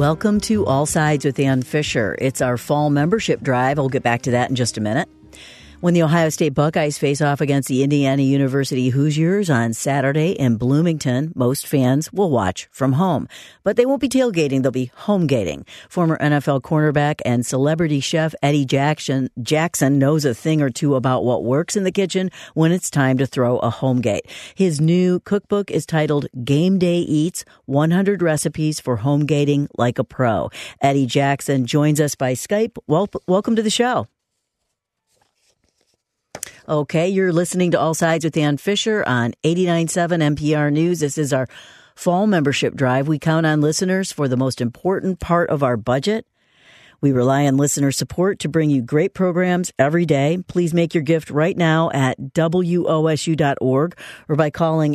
Welcome to All Sides with Ann Fisher. It's our fall membership drive. I'll get back to that in just a minute. When the Ohio State Buckeyes face off against the Indiana University Hoosiers on Saturday in Bloomington, most fans will watch from home. But they won't be tailgating, they'll be home-gating. Former NFL cornerback and celebrity chef Eddie Jackson knows a thing or two about what works in the kitchen when it's time to throw a home gate. His new cookbook is titled Game Day Eats, 100 Recipes for Home Gating Like a Pro. Eddie Jackson joins us by Skype. Welcome to the show. Okay, you're listening to All Sides with Ann Fisher on 89.7 NPR News. This is our fall membership drive. We count on listeners for the most important part of our budget. We rely on listener support to bring you great programs every day. Please make your gift right now at WOSU.org or by calling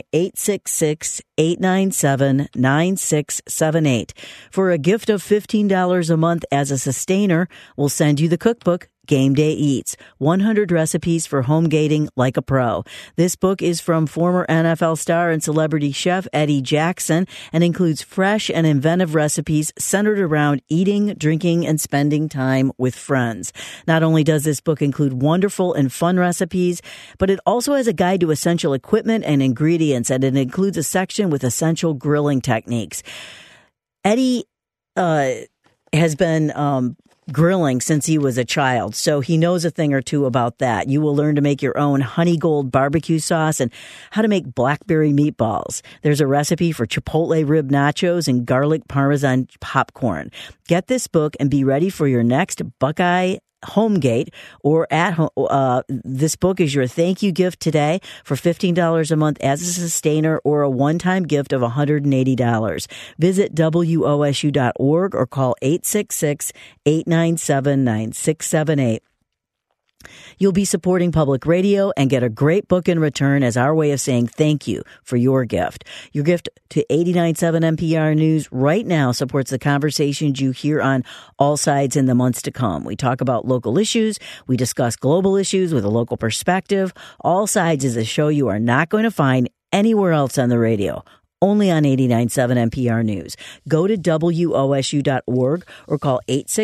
866-897-9678. For a gift of $15 a month as a sustainer, we'll send you the cookbook, Game Day Eats, 100 Recipes for Home Gating Like a Pro. This book is from former NFL star and celebrity chef Eddie Jackson and includes fresh and inventive recipes centered around eating, drinking, and spending time with friends. Not only does this book include wonderful and fun recipes, but it also has a guide to essential equipment and ingredients, and it includes a section with essential grilling techniques. Eddie has been grilling since he was a child, so he knows a thing or two about that. You will learn to make your own honey gold barbecue sauce and how to make blackberry meatballs. There's a recipe for chipotle rib nachos and garlic parmesan popcorn. Get this book and be ready for your next Buckeye Homegate or at home. This book is your thank you gift today for $15 a month as a sustainer or a one-time gift of $180. Visit WOSU.org or call 866-897-9678. You'll be supporting public radio and get a great book in return as our way of saying thank you for your gift. Your gift to 89.7 NPR News right now supports the conversations you hear on All Sides in the months to come. We talk about local issues. We discuss global issues with a local perspective. All Sides is a show you are not going to find anywhere else on the radio. Only on 89.7 NPR News. Go to WOSU.org or call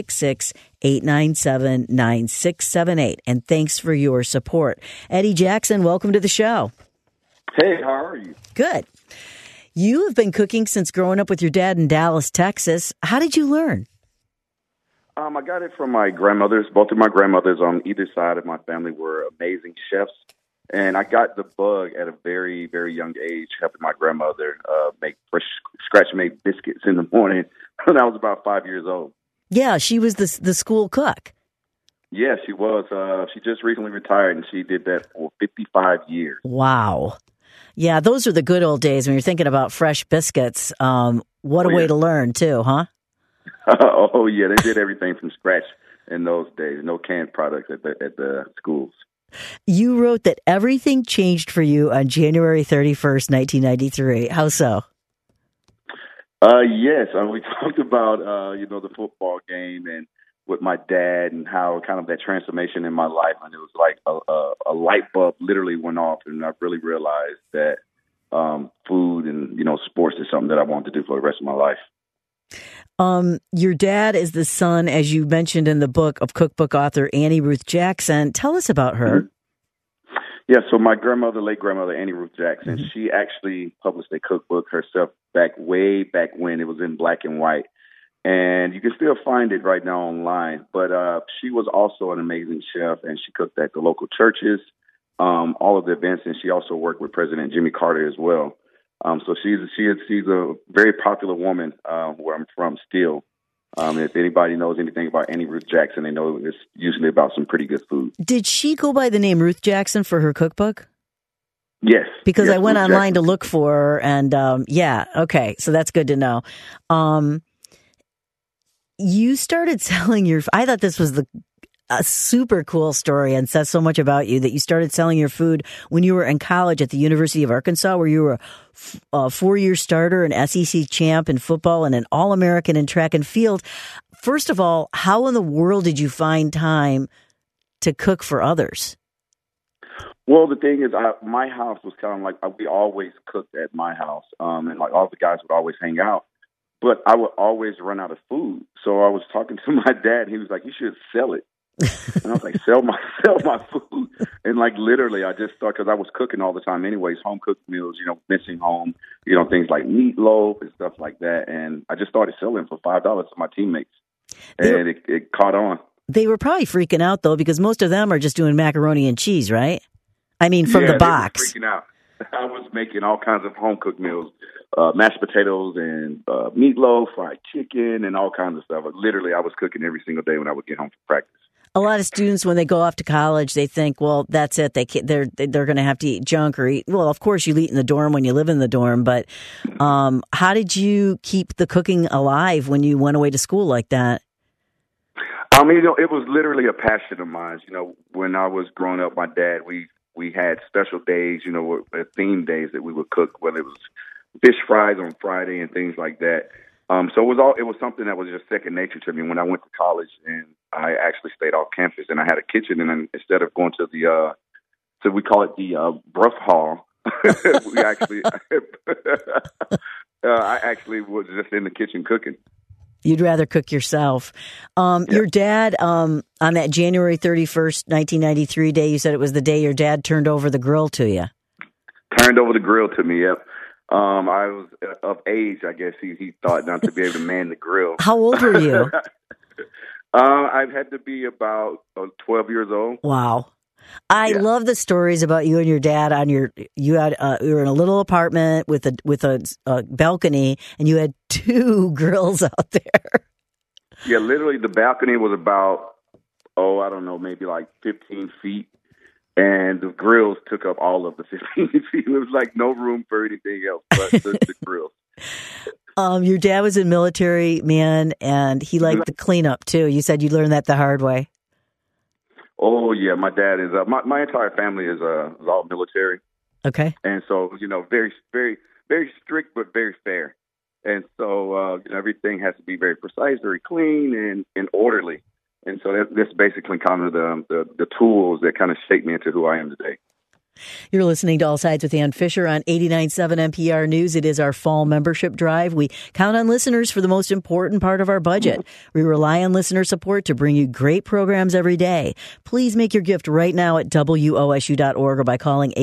866-897-9678. And thanks for your support. Eddie Jackson, welcome to the show. Hey, how are you? Good. You have been cooking since growing up with your dad in Dallas, Texas. How did you learn? I got it from my grandmothers. Both of my grandmothers on either side of my family were amazing chefs. And I got the bug at a very, very young age, helping my grandmother make fresh, scratch-made biscuits in the morning when I was about 5 years old. Yeah, she was the school cook. Yeah, she was. She just recently retired, and she did that for 55 years. Wow. Yeah, those are the good old days when you're thinking about fresh biscuits. What a way to learn, too, huh? Oh, yeah, they did everything from scratch in those days. No canned products at the schools. You wrote that everything changed for you on January 31st, 1993. How so? Yes. We talked about, the football game and with my dad and how kind of that transformation in my life. And it was like a light bulb literally went off. And I really realized that food and, sports is something that I want to do for the rest of my life. Your dad is the son, as you mentioned in the book, of cookbook author Annie Ruth Jackson. Tell us about her. Mm-hmm. Yeah, so my late grandmother, Annie Ruth Jackson, Mm-hmm. she actually published a cookbook herself way back when. It was in black and white. And you can still find it right now online. But she was also an amazing chef, and she cooked at the local churches, all of the events, and she also worked with President Jimmy Carter as well. So she's a very popular woman where I'm from still. If anybody knows anything about Annie Ruth Jackson, they know it's usually about some pretty good food. Did she go by the name Ruth Jackson for her cookbook? Yes. Because I went Ruth online Jackson. to look for her, and okay, so that's good to know. You started selling I thought this was a super cool story and says so much about you that you started selling your food when you were in college at the University of Arkansas, where you were a 4-year starter, an SEC champ in football, and an All-American in track and field. First of all, how in the world did you find time to cook for others? Well, the thing is, my house was kind of like we always cooked at my house, and like all the guys would always hang out. but I would always run out of food. So I was talking to my dad. He was like, "You should sell it." And I was like, sell my food. And like literally I just thought, because I was cooking all the time anyways, home cooked meals, missing home, things like meatloaf and stuff like that. And I just started selling for $5 to my teammates, and it caught on. They were probably freaking out though, because most of them are just doing macaroni and cheese, right? I mean, from the box. They were freaking out. I was making all kinds of home cooked meals, mashed potatoes and meatloaf, fried chicken, and all kinds of stuff. Literally, I was cooking every single day when I would get home from practice. A lot of students, when they go off to college, they think, well, that's it. They're going to have to eat junk or eat. Well, of course, you eat in the dorm when you live in the dorm. But how did you keep the cooking alive when you went away to school like that? I mean, it was literally a passion of mine. When I was growing up, my dad, we had special days, theme days that we would cook, whether it was fish fries on Friday and things like that. So it was something that was just second nature to me when I went to college, and I actually stayed off campus, and I had a kitchen, and then instead of going to so we call it the Bruff Hall, we actually, I actually was just in the kitchen cooking. You'd rather cook yourself. Your dad, on that January 31st, 1993 day, you said it was the day your dad turned over the grill to you. Turned over the grill to me, yep. I was of age, I guess. He thought not to be able to man the grill. How old were you? I had to be about 12 years old. Wow. I love the stories about you and your dad you were in a little apartment with a balcony, and you had 2 grills out there. Yeah, literally the balcony was about, I don't know, maybe like 15 feet. And the grills took up all of the 15 feet. There was like no room for anything else but the grills. Your dad was a military man, and he liked the cleanup too. You said you learned that the hard way. Oh yeah, my dad is. My entire family is all military. Okay. And so very, very, very strict, but very fair. And so everything has to be very precise, very clean, and orderly. And so that's basically kind of the tools that kind of shape me into who I am today. You're listening to All Sides with Ann Fisher on 89.7 NPR News. It is our fall membership drive. We count on listeners for the most important part of our budget. We rely on listener support to bring you great programs every day. Please make your gift right now at WOSU.org or by calling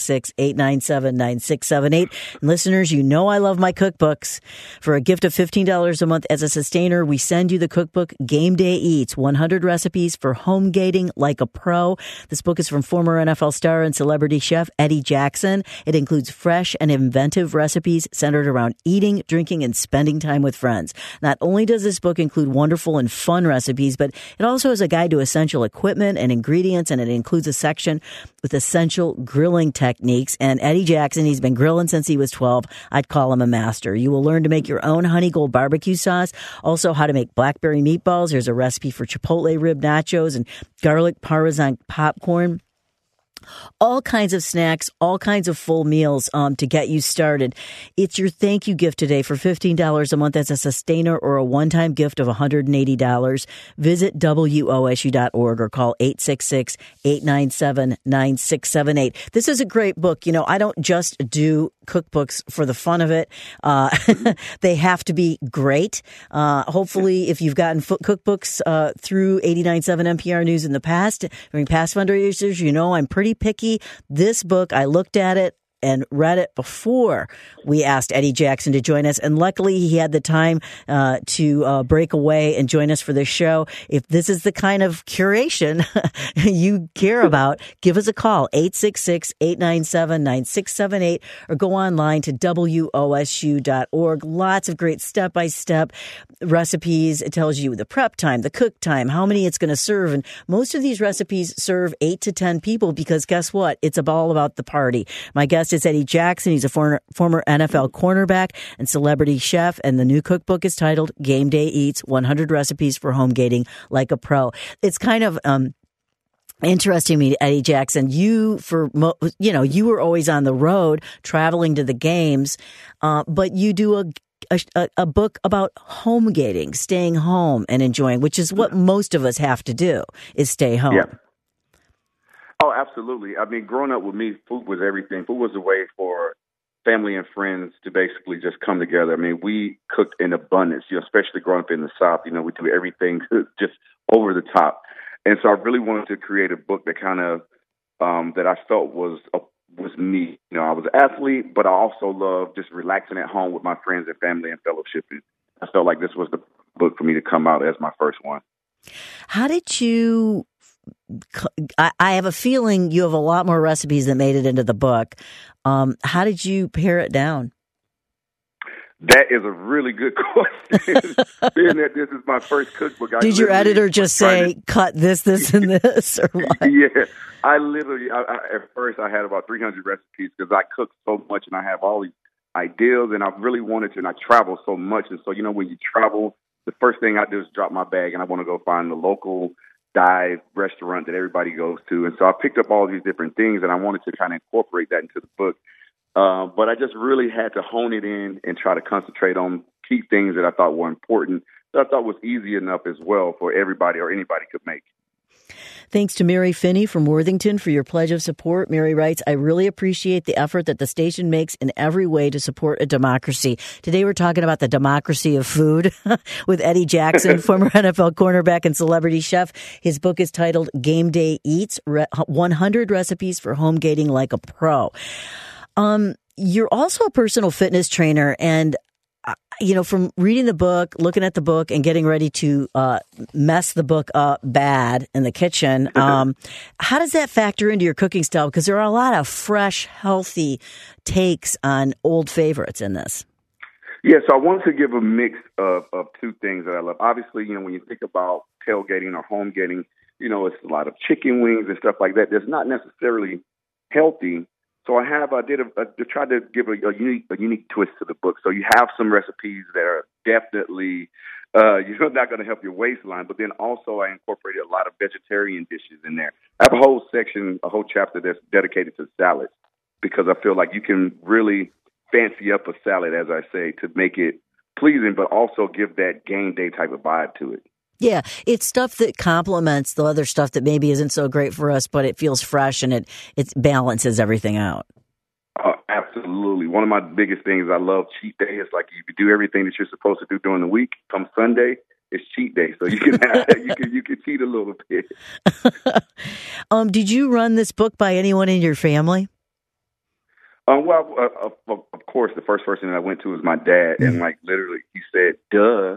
866-897-9678. And listeners, I love my cookbooks. For a gift of $15 a month as a sustainer, we send you the cookbook Game Day Eats, 100 recipes for home gating like a pro. This book is from former NFL star and celebrity chef Eddie Jackson. It includes fresh and inventive recipes centered around eating, drinking, and spending time with friends. Not only does this book include wonderful and fun recipes, but it also has a guide to essential equipment and ingredients, and it includes a section with essential grilling techniques. And Eddie Jackson, he's been grilling since he was 12. I'd call him a master. You will learn to make your own honey gold barbecue sauce, also how to make blackberry meatballs. Here's a recipe for chipotle rib nachos and garlic parmesan popcorn. All kinds of snacks, all kinds of full meals to get you started. It's your thank you gift today for $15 a month as a sustainer or a one-time gift of $180. Visit WOSU.org or call 866-897-9678. This is a great book. I don't just do cookbooks for the fun of it. They have to be great. Hopefully, if you've gotten cookbooks through 89.7 NPR News in the past, during past fundraisers, I'm pretty picky. This book, I looked at it and read it before we asked Eddie Jackson to join us. And luckily, he had the time to break away and join us for this show. If this is the kind of curation you care about, give us a call, 866-897-9678, or go online to WOSU.org. Lots of great step-by-step recipes. It tells you the prep time, the cook time, how many it's going to serve. And most of these recipes serve 8 to 10 people because guess what? It's all about the party. My guest is Eddie Jackson. He's a former NFL cornerback and celebrity chef, and the new cookbook is titled Game Day Eats, 100 Recipes for Home Gating Like a Pro. It's kind of interesting me, Eddie Jackson. You were always on the road, traveling to the games, but you do a book about home gating, staying home and enjoying, which is what most of us have to do, is stay home. Yeah. Oh, absolutely. I mean, growing up with me, food was everything. Food was a way for family and friends to basically just come together. I mean, we cooked in abundance, especially growing up in the South. We do everything just over the top. And so I really wanted to create a book that kind of, that I felt was me. I was an athlete, but I also loved just relaxing at home with my friends and family and fellowshipping. I felt like this was the book for me to come out as my first one. How did you, I have a feeling you have a lot more recipes that made it into the book. How did you pare it down? That is a really good question. Being that this is my first cookbook. Did your editor just say, cut this, and this? Or what? Yeah. At first I had about 300 recipes because I cook so much and I have all these ideas and I really wanted to, and I travel so much. And so, when you travel, the first thing I do is drop my bag and I want to go find the local dive restaurant that everybody goes to. And so I picked up all these different things and I wanted to kind of incorporate that into the book. But I just really had to hone it in and try to concentrate on key things that I thought were important, that I thought was easy enough as well for everybody or anybody could make. Thanks to Mary Finney from Worthington for your pledge of support. Mary writes, I really appreciate the effort that the station makes in every way to support a democracy. Today we're talking about the democracy of food with Eddie Jackson, former NFL cornerback and celebrity chef. His book is titled Game Day Eats, 100 Recipes for Home Gating Like a Pro. You're also a personal fitness trainer, and from reading the book, looking at the book, and getting ready to mess the book up bad in the kitchen, how does that factor into your cooking style? Because there are a lot of fresh, healthy takes on old favorites in this. Yeah, so I wanted to give a mix of two things that I love. Obviously, when you think about tailgating or home gating, it's a lot of chicken wings and stuff like that. That's not necessarily healthy. So I tried to give a unique twist to the book. So you have some recipes that are definitely, not going to help your waistline, but then also I incorporated a lot of vegetarian dishes in there. I have a whole chapter that's dedicated to salads because I feel like you can really fancy up a salad, as I say, to make it pleasing, but also give that game day type of vibe to it. Yeah, it's stuff that complements the other stuff that maybe isn't so great for us, but it feels fresh and it balances everything out. Absolutely. One of my biggest things, I love cheat day. It's like you do everything that you're supposed to do during the week. Come Sunday, it's cheat day, so you can you can cheat a little bit. Did you run this book by anyone in your family? Well, of course, the first person that I went to was my dad, and literally, he said, "Duh."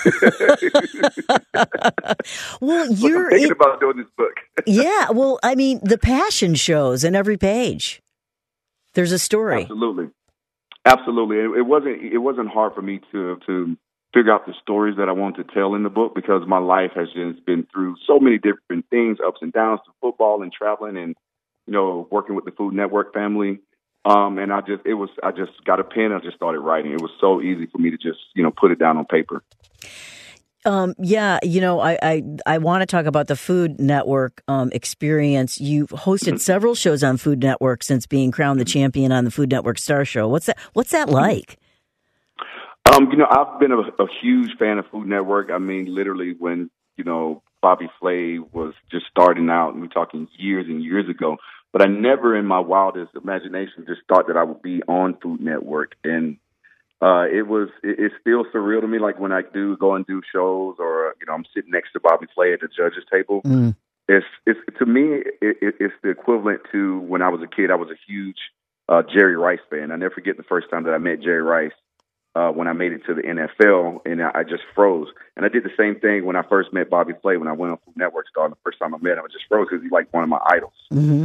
Well, I'm thinking about doing this book. Yeah, well, I mean, the passion shows in every page. There's a story. Absolutely. It wasn't hard for me to figure out the stories that I wanted to tell in the book because my life has just been through so many different things, ups and downs, through football and traveling, and working with the Food Network family. And I just got a pen. I just started writing. It was so easy for me to just, put it down on paper. Yeah, I want to talk about the Food Network experience. You've hosted several shows on Food Network since being crowned the champion on the Food Network Star Show. What's that like? I've been a huge fan of Food Network. I mean, literally when, Bobby Flay was just starting out, and we're talking years and years ago. But I never in my wildest imagination just thought that I would be on Food Network. And it's still surreal to me. Like when I do go and do shows or, I'm sitting next to Bobby Flay at the judges table. Mm. It's to me, it's the equivalent to when I was a kid. I was a huge Jerry Rice fan. I never forget the first time that I met Jerry Rice when I made it to the NFL, and I just froze. And I did the same thing when I first met Bobby Flay when I went on Food Network Star. The first time I met him, I just froze because he's like one of my idols. Mm-hmm.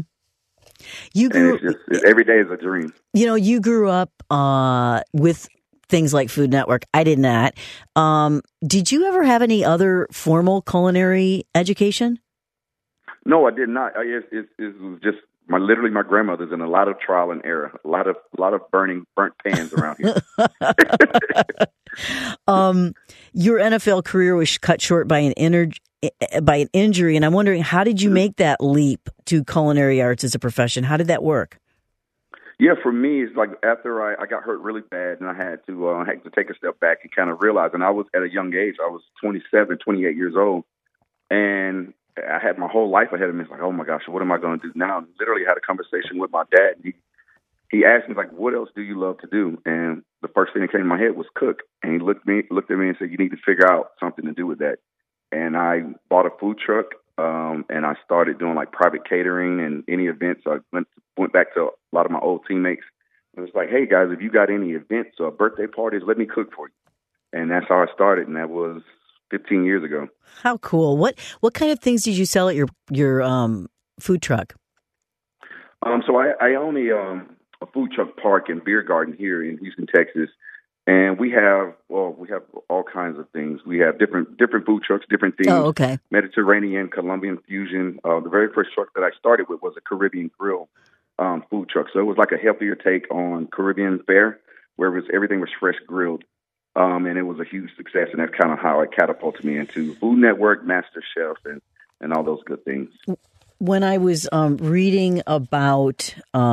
Every day is a dream. You grew up with things like Food Network. I did not. Did you ever have any other formal culinary education? No, I did not. It was just literally my grandmother's and a lot of trial and error, a lot of burnt pans around here. Your NFL career was cut short by an injury, and I'm wondering, how did you make that leap to culinary arts as a profession? How did that work? Yeah, for me, it's like after I got hurt really bad, and I had to take a step back and kind of realize. And I was at a young age. I was 27, 28 years old, and I had my whole life ahead of me. It's like, oh my gosh, what am I going to do now? And literally had a conversation with my dad. And he asked me, like, what else do you love to do? And the first thing that came to my head was cook. And he looked at me and said, you need to figure out something to do with that. And I bought a food truck, and I started doing like private catering and any events. So I went back to a lot of my old teammates. It was like, hey guys, if you got any events or birthday parties, let me cook for you. And that's how I started, and that was 15 years ago. How cool! What kind of things did you sell at your food truck? So I own a food truck park and beer garden here in Houston, Texas. And we have all kinds of things. We have different food trucks, different themes. Oh, okay. Mediterranean, Colombian fusion. The very first truck that I started with was a Caribbean grill food truck. So it was like a healthier take on Caribbean fare, where everything was fresh grilled. And it was a huge success. And that's kind of how it catapulted me into Food Network, Master Chef, and all those good things. When I was reading about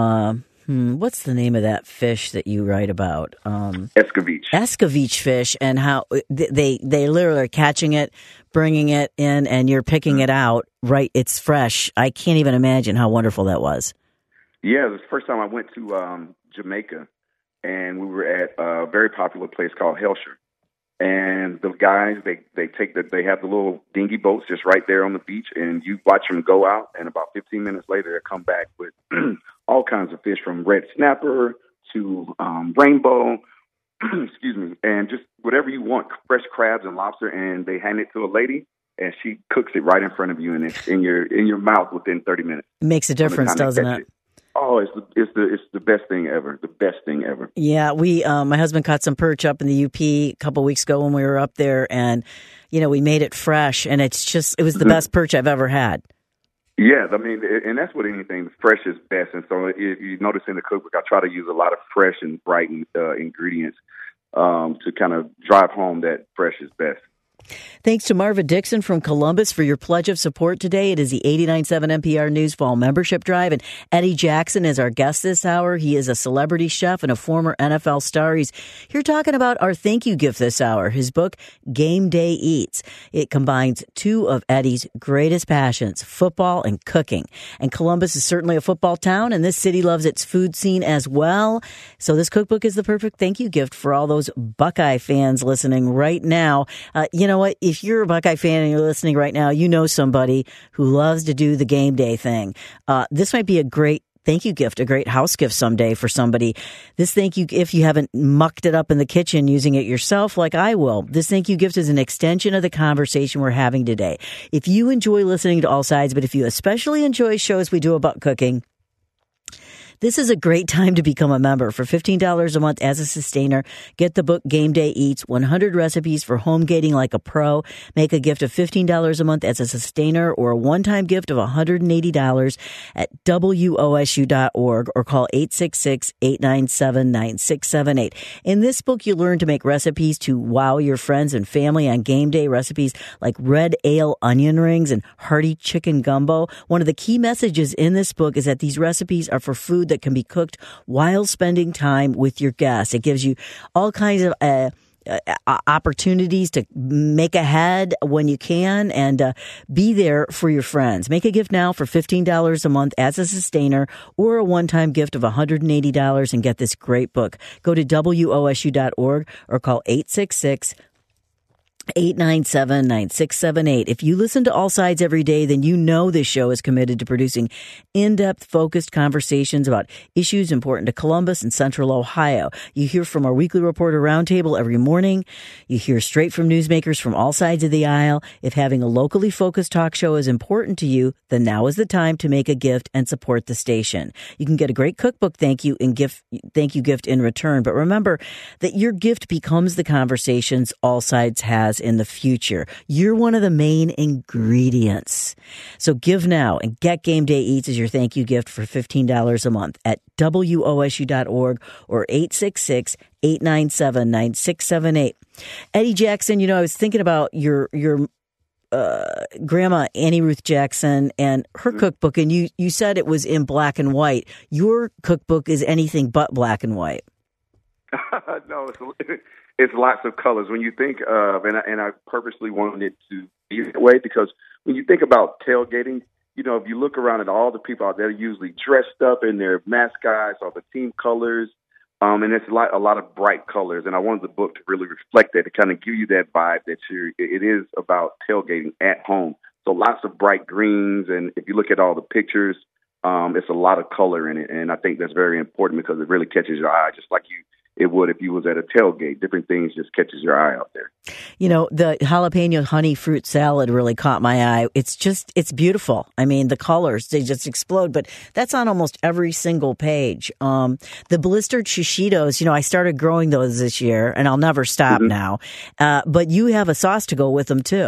what's the name of that fish that you write about? Escovitch. Escovitch fish, and how they literally are catching it, bringing it in, and you're picking it out. Right, it's fresh. I can't even imagine how wonderful that was. Yeah, it was the first time I went to Jamaica, and we were at a very popular place called Hellshire. And the guys, they have the little dinghy boats just right there on the beach, and you watch them go out, and about 15 minutes later, they come back with all kinds of fish, from red snapper to rainbow, excuse me, and just whatever you want, fresh crabs and lobster, and they hand it to a lady, and she cooks it right in front of you, and it's in your mouth within 30 minutes. It makes a difference, doesn't it? Oh, it's the best thing ever. The best thing ever. Yeah, my husband caught some perch up in the UP a couple of weeks ago when we were up there, and we made it fresh, and it was the best perch I've ever had. Yeah, I mean, and that's what anything fresh is best. And so if you notice in the cookbook, I try to use a lot of fresh and bright ingredients to kind of drive home that fresh is best. Thanks to Marva Dixon from Columbus for your pledge of support today. It is the 89.7 NPR News Fall Membership Drive, and Eddie Jackson is our guest this hour. He is a celebrity chef and a former NFL star. He's here talking about our thank you gift this hour, his book, Game Day Eats. It combines two of Eddie's greatest passions, football and cooking. And Columbus is certainly a football town, and this city loves its food scene as well. So this cookbook is the perfect thank you gift for all those Buckeye fans listening right now. You know what? If you're a Buckeye fan and you're listening right now, you know somebody who loves to do the game day thing. This might be a great thank you gift, a great house gift someday for somebody. This thank you, if you haven't mucked it up in the kitchen using it yourself like I will, this thank you gift is an extension of the conversation we're having today. If you enjoy listening to All Sides, but if you especially enjoy shows we do about cooking, this is a great time to become a member. For $15 a month as a sustainer, get the book Game Day Eats, 100 recipes for home gating like a pro. Make a gift of $15 a month as a sustainer, or a one-time gift of $180 at WOSU.org, or call 866-897-9678. In this book, you learn to make recipes to wow your friends and family on game day, recipes like red ale onion rings and hearty chicken gumbo. One of the key messages in this book is that these recipes are for food that can be cooked while spending time with your guests. It gives you all kinds of opportunities to make ahead when you can, and be there for your friends. Make a gift now for $15 a month as a sustainer, or a one-time gift of $180 and get this great book. Go to WOSU.org or call 866-897-9678. If you listen to All Sides every day, then you know this show is committed to producing in-depth, focused conversations about issues important to Columbus and Central Ohio. You hear from our weekly reporter roundtable every morning. You hear straight from newsmakers from all sides of the aisle. If having a locally focused talk show is important to you, then now is the time to make a gift and support the station. You can get a great cookbook thank you gift in return. But remember that your gift becomes the conversations All Sides has in the future. You're one of the main ingredients. So give now and get Game Day Eats as your thank you gift for $15 a month at WOSU.org or 866-897-9678. Eddie Jackson, I was thinking about your grandma, Annie Ruth Jackson, and her cookbook, and you said it was in black and white. Your cookbook is anything but black and white. No, it's lots of colors. When you think of, and I purposely wanted it to be that way, because when you think about tailgating, if you look around at all the people out there, usually dressed up in their mascots or the team colors. And it's a lot of bright colors. And I wanted the book to really reflect that, to kind of give you that vibe that it is about tailgating at home. So lots of bright greens. And if you look at all the pictures, it's a lot of color in it. And I think that's very important because it really catches your eye, just like it would if you was at a tailgate. Different things just catches your eye out there. The jalapeno honey fruit salad really caught my eye. It's beautiful. I mean, the colors, they just explode, but that's on almost every single page. The blistered shishitos, I started growing those this year and I'll never stop now. But you have a sauce to go with them too.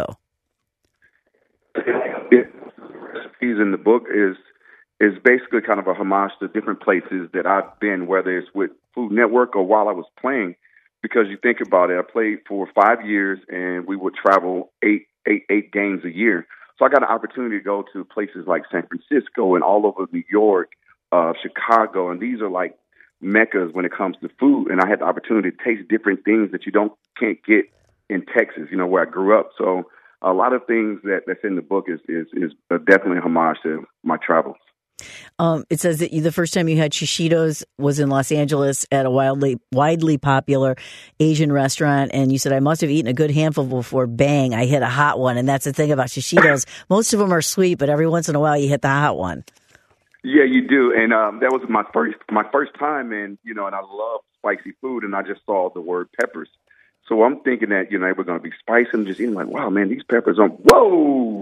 The recipes in the book is basically kind of a homage to different places that I've been, whether it's with Food Network or while I was playing. Because you think about it, I played for 5 years and we would travel eight games a year. So I got an opportunity to go to places like San Francisco and all over New York, Chicago, and these are like meccas when it comes to food. And I had the opportunity to taste different things that can't get in Texas, where I grew up. So a lot of things that's in the book is definitely a homage to my travels. It says that the first time you had shishitos was in Los Angeles at a widely popular Asian restaurant, and you said, I must have eaten a good handful before, bang, I hit a hot one. And that's the thing about shishitos. Most of them are sweet, but every once in a while you hit the hot one. Yeah, you do. And that was my first time, and and I love spicy food, and I just saw the word peppers. So I'm thinking that, they were going to be spicy. I'm just eating like, wow, man, these peppers are, whoa!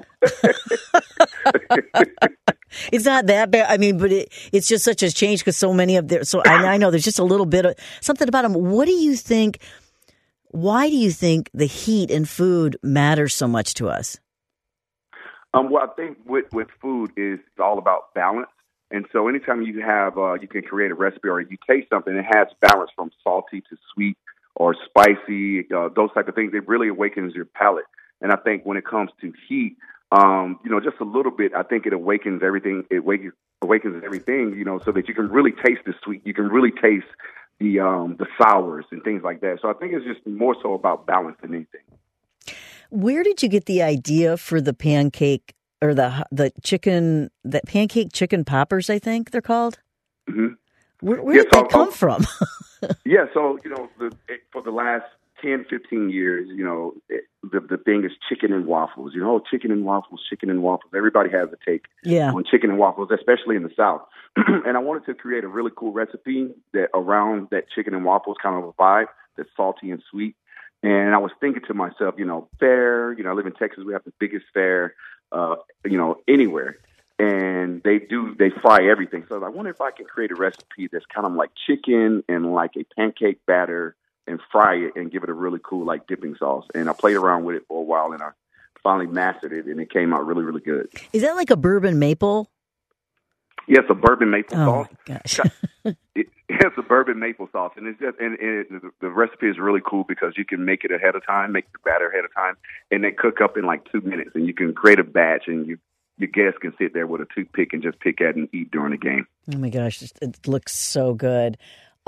It's not that bad. I mean, but it's just such a change because so many of so I know there's just a little bit of something about them. What do you think? Why do you think the heat in food matters so much to us? Well, I think with food is all about balance. And so anytime you have, you can create a recipe or you taste something that has balance from salty to sweet or spicy, those type of things, it really awakens your palate. And I think when it comes to heat, just a little bit, I think it awakens everything. It awakens everything, so that you can really taste the sweet. You can really taste the sours and things like that. So I think it's just more so about balance than anything. Where did you get the idea for the pancake or the chicken, the pancake chicken poppers, I think they're called? Mm-hmm. Where did that come from? Yeah, so, for the last 10, 15 years, the thing is chicken and waffles. Chicken and waffles. Everybody has a take on chicken and waffles, especially in the South. And I wanted to create a really cool recipe that around that chicken and waffles kind of a vibe that's salty and sweet. And I was thinking to myself, fair, I live in Texas. We have the biggest fair, anywhere. And they fry everything. So I wonder if I can create a recipe that's kind of like chicken and like a pancake batter and fry it and give it a really cool like dipping sauce. And I played around with it for a while and I finally mastered it and it came out really, really good. Is that like a bourbon maple? Yes, a bourbon maple sauce. Oh my gosh. It's a bourbon maple sauce, and it's just the recipe is really cool because you can make it ahead of time, make the batter ahead of time, and they cook up in like 2 minutes. And you can create a batch, and your guests can sit there with a toothpick and just pick at and eat during the game. Oh my gosh, it looks so good.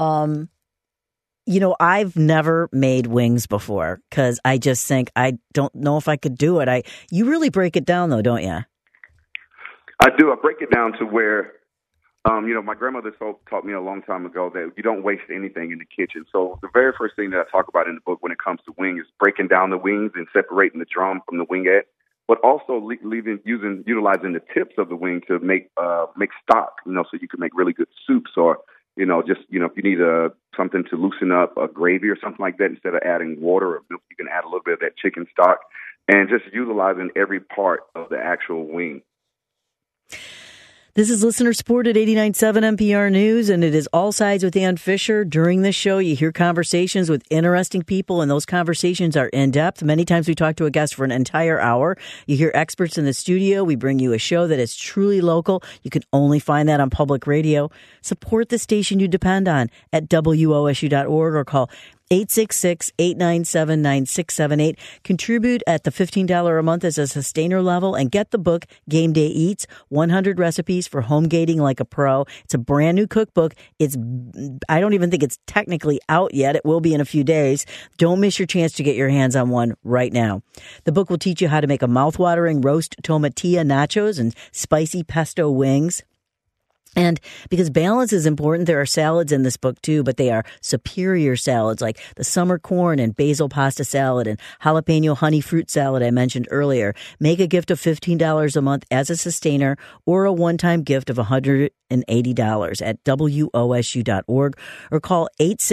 I've never made wings before because I just think I don't know if I could do it. You really break it down though, don't you? I do. I break it down to where, my grandmother taught me a long time ago that you don't waste anything in the kitchen. So the very first thing that I talk about in the book when it comes to wings is breaking down the wings and separating the drum from the wingette, but also utilizing the tips of the wing to make stock, so you can make really good soups or, if you need something to loosen up a gravy or something like that, instead of adding water or milk, you can add a little bit of that chicken stock and just utilizing every part of the actual wing. This is Listener Support at 89.7 NPR News, and it is All Sides with Ann Fisher. During this show, you hear conversations with interesting people, and those conversations are in-depth. Many times we talk to a guest for an entire hour. You hear experts in the studio. We bring you a show that is truly local. You can only find that on public radio. Support the station you depend on at WOSU.org or call 866-897-9678. Contribute at the $15 a month as a sustainer level and get the book Game Day Eats, 100 Recipes for Home Gating Like a Pro. It's a brand new cookbook. I don't even think it's technically out yet. It will be in a few days. Don't miss your chance to get your hands on one right now. The book will teach you how to make a mouthwatering roast tomatilla nachos and spicy pesto wings. And because balance is important, there are salads in this book too, but they are superior salads like the summer corn and basil pasta salad and jalapeno honey fruit salad I mentioned earlier. Make a gift of $15 a month as a sustainer or a one-time gift of $180 at wosu.org or call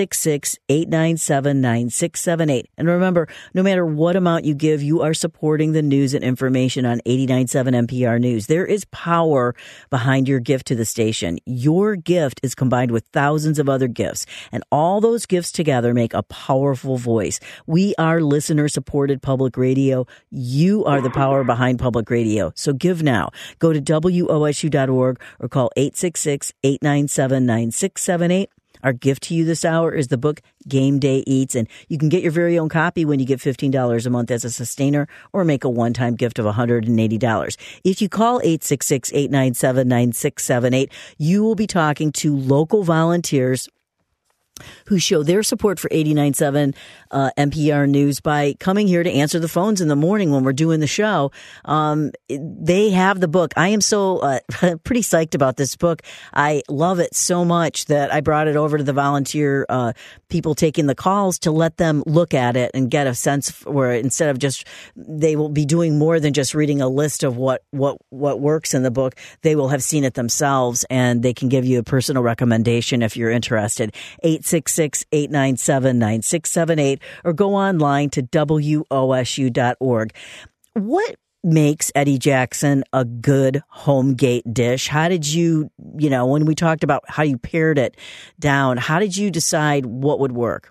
866-897-9678. And remember, no matter what amount you give, you are supporting the news and information on 89.7 NPR News. There is power behind your gift to the station. Your gift is combined with thousands of other gifts, and all those gifts together make a powerful voice. We are listener-supported public radio. You are the power behind public radio. So give now. Go to wosu.org or call 866-897-9678. Our gift to you this hour is the book Game Day Eats, and you can get your very own copy when you get $15 a month as a sustainer or make a one-time gift of $180. If you call 866-897-9678, you will be talking to local volunteers who show their support for 89.7 NPR News by coming here to answer the phones in the morning when we're doing the show. They have the book. I am so pretty psyched about this book. I love it so much that I brought it over to the volunteer people taking the calls to let them look at it and get a sense where instead of just, they will be doing more than just reading a list of what works in the book. They will have seen it themselves, and they can give you a personal recommendation if you're interested. 866-897-9678 or go online to wosu.org. What makes Eddie Jackson a good home gate dish? How did you, when we talked about how you pared it down, how did you decide what would work?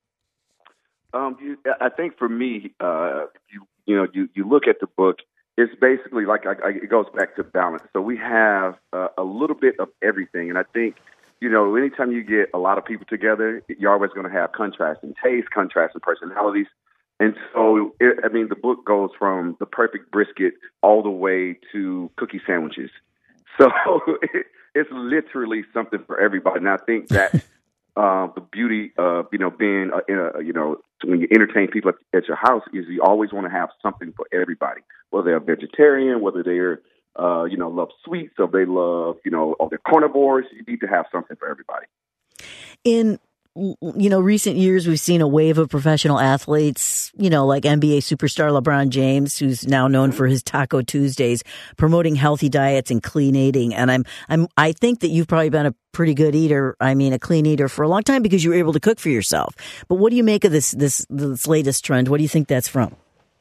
I think for me, you look at the book, it's basically like it goes back to balance. So we have a little bit of everything, and I think, anytime you get a lot of people together, you're always going to have contrasting tastes, contrasting personalities. And so, the book goes from the perfect brisket all the way to cookie sandwiches. So it's literally something for everybody. And I think that's the beauty of, being, when you entertain people at your house is you always want to have something for everybody, whether they're vegetarian, whether they're love sweets, or they love, or they're carnivores. You need to have something for everybody. In, recent years, we've seen a wave of professional athletes, like NBA superstar LeBron James, who's now known for his Taco Tuesdays, promoting healthy diets and clean eating. And I think that you've probably been a pretty good eater. A clean eater for a long time because you were able to cook for yourself. But what do you make of this latest trend? What do you think that's from?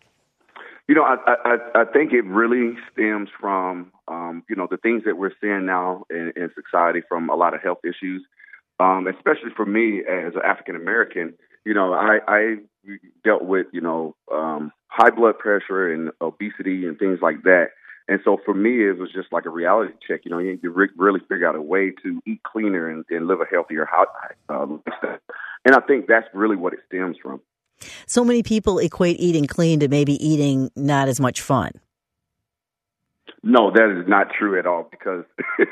I think it really stems from, the things that we're seeing now in society from a lot of health issues, especially for me as an African-American. I dealt with, high blood pressure and obesity and things like that. And so for me, it was just like a reality check. You need to really figure out a way to eat cleaner and live a healthier lifestyle. And I think that's really what it stems from. So many people equate eating clean to maybe eating not as much fun. No, that is not true at all because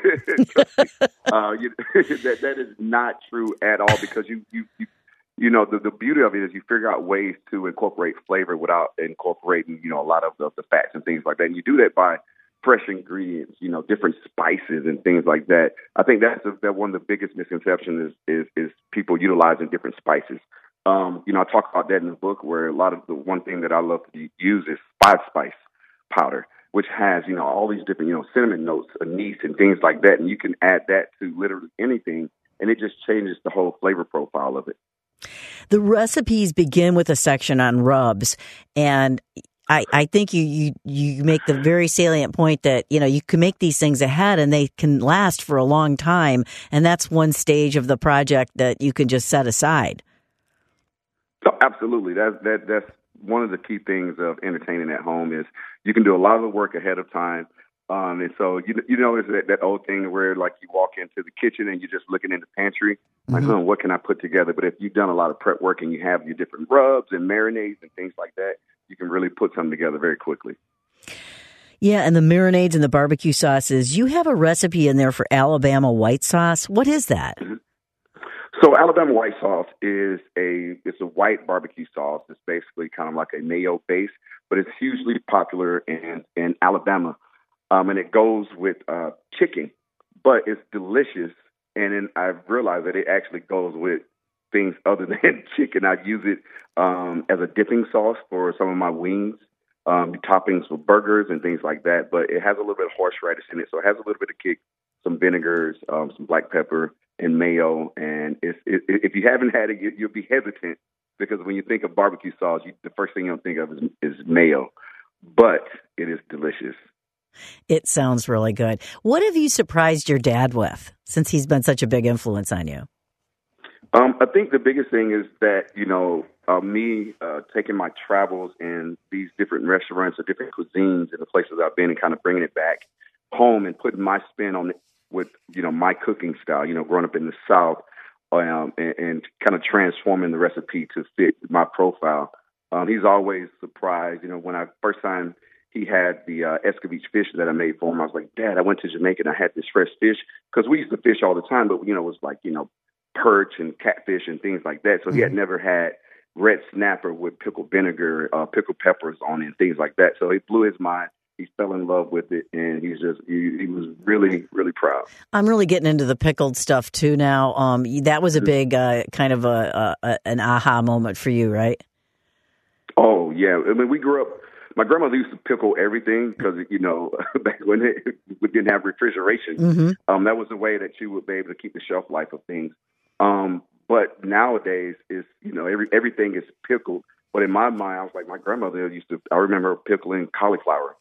that is not true at all because the beauty of it is you figure out ways to incorporate flavor without incorporating, a lot of the fats and things like that. And you do that by fresh ingredients, different spices and things like that. I think that's one of the biggest misconceptions is people utilizing different spices. I talk about that in the book where a lot of the one thing that I love to use is 5-spice powder, which has, all these different, cinnamon notes, anise and things like that. And you can add that to literally anything, and it just changes the whole flavor profile of it. The recipes begin with a section on rubs, and I think you make the very salient point that, you can make these things ahead and they can last for a long time. And that's one stage of the project that you can just set aside. Oh, absolutely. That's one of the key things of entertaining at home is you can do a lot of the work ahead of time. And so, you know, it's that old thing where, like, you walk into the kitchen and you're just looking in the pantry, like, what can I put together? But if you've done a lot of prep work and you have your different rubs and marinades and things like that, you can really put something together very quickly. Yeah, and the marinades and the barbecue sauces, you have a recipe in there for Alabama white sauce. What is that? So Alabama white sauce is it's a white barbecue sauce. It's basically kind of like a mayo base, but it's hugely popular in Alabama. And it goes with chicken, but it's delicious. And then I've realized that it actually goes with things other than chicken. I use it as a dipping sauce for some of my wings, toppings for burgers and things like that. But it has a little bit of horseradish in it, so it has a little bit of kick, some vinegars, some black pepper, and mayo. And if you haven't had it, you'll be hesitant because when you think of barbecue sauce, the first thing you'll think of is mayo. But it is delicious. It sounds really good. What have you surprised your dad with since he's been such a big influence on you? I think the biggest thing is that, me taking my travels in these different restaurants or different cuisines in the places I've been and kind of bringing it back home and putting my spin on it with, my cooking style, growing up in the South and kind of transforming the recipe to fit my profile. He's always surprised, when I first time he had the escovitch fish that I made for him. I was like, Dad, I went to Jamaica and I had this fresh fish because we used to fish all the time, but, it was like, perch and catfish and things like that. So he had never had red snapper with pickled vinegar, pickled peppers on it and things like that. So it blew his mind. He fell in love with it, and he was really, really proud. I'm really getting into the pickled stuff too now. That was a big kind of an aha moment for you, right? Oh, yeah. I mean, we grew up. My grandmother used to pickle everything because, back when we didn't have refrigeration, that was the way that she would be able to keep the shelf life of things. But nowadays, everything is pickled. But in my mind, I was like, my grandmother I remember pickling cauliflower,